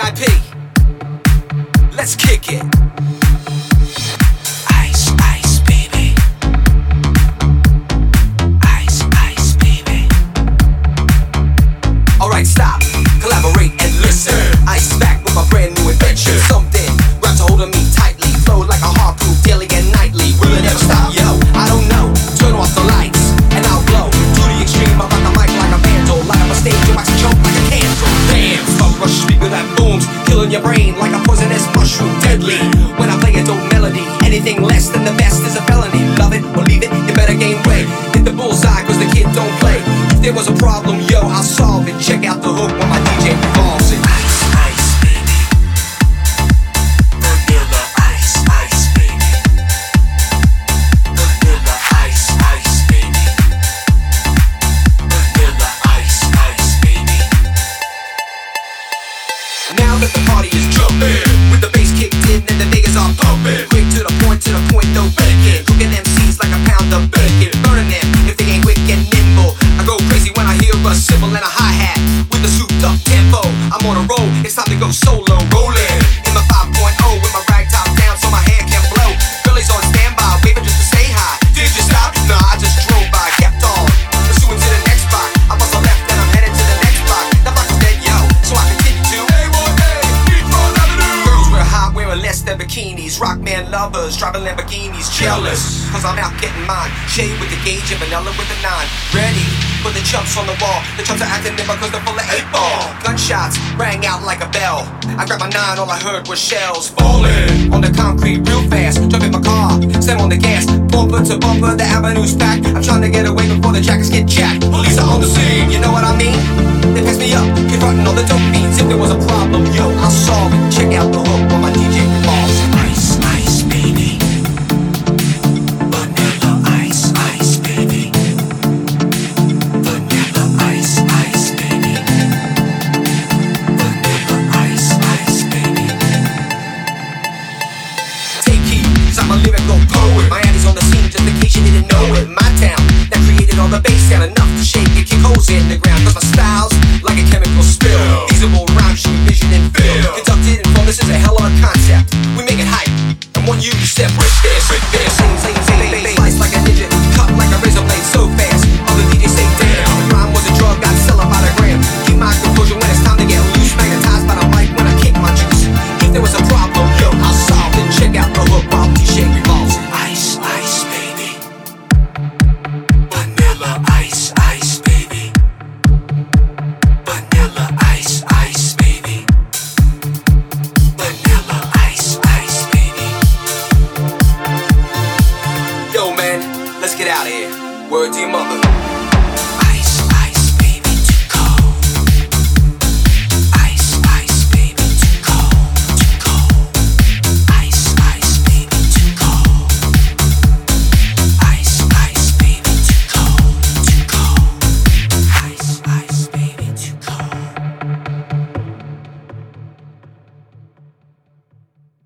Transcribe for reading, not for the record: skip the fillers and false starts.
VIP. Let's kick it. Ice, ice, baby. Ice, ice, baby. Alright, stop, collaborate and listen. Ice back with my brand new invention. Something grabs a hold of me tightly, flow like a harpoon daily and nightly. Will it ever stop? Yo, I don't know. Turn off the lights and I'll blow to the extreme. I'm on the mic like a vandal, light up a stage and wax a choke like a candle. Damn, fuck rush speaker that booms, killing your brain like a poisonous mushroom, deadly. When I play a dope melody, anything less than the best is a felony. Love it or leave it, you better gain weight. Hit the bullseye cause the kid don't play. If there was a problem, yo, I'll solve it. Check out the hook when my DJ revolves it. Ice, ice, baby. Vanilla ice, ice, baby. Vanilla ice, ice, baby. Vanilla ice, ice, baby. Now that the party is jumping, with the bass kicked in and the niggas are pumping. Quick to the point, no bacon. Cooking MCs like a pound of bacon. Burning them if they ain't quick and nimble. I go crazy when I hear a cymbal and a hi-hat with a souped up tempo. I'm on a roll, it's time to go solo. Rolling in my 5.0 with my rag top down so my hair can blow. Girlies on standby, waving just to say hi. Did you stop? Nah, I just drove by, kept on pursuing to the next spot. I bust a left and I'm headed to the next block. The block is dead, yo, so I continue to girls wear hot, wearing less than bikinis. Rockman lovers, driving Lamborghinis. Jealous, cause I'm out getting mine. Shade with the gauge and vanilla with the 9. Ready for the chumps on the wall. The chumps are acting nimble cause they're full of 8-ball. Gunshots rang out like a bell. I grabbed my 9, all I heard was shells falling on the concrete real fast. Jump in my car, slam on the gas. Bumper to bumper, the avenue's packed. I'm trying to get away before the jackets get jacked. Police are on the scene, you know what I mean? They pass me up, confronting all the dope beats. If there was a problem, yo, I'll solve it. Check out the hook while my DJ revolves. Ice, ice, baby. Vanilla ice, ice, baby. Vanilla ice, ice, baby. Vanilla ice, ice, baby. Take heed, cause I'm a lyrical poet. Miami's on the scene, just in case you didn't know it. My town, that created all the bass sound enough to shake it, kick holes in the ground. Cause my style's like a chemical spill. Feasible rhymes, shoot vision and feel. Conducted and this is a hell of a concept. We make it hype, and want you to step right there, slice like a ninja, cut like a razor blade so fast. All the DJs say damn, rhyme was a drug, got sell up by the gram. Keep my composure when it's time to get loose. Magnetized by the mic when I kick my juice. If there was a problem, yo, I'll solve it. Check out the hook while DJ revolves it. Ice, ice, baby. Vanilla ice, ice, baby. Vanilla ice, ice, baby. Vanilla ice, ice, baby. Yo, man, let's get out of here. Word to your mother.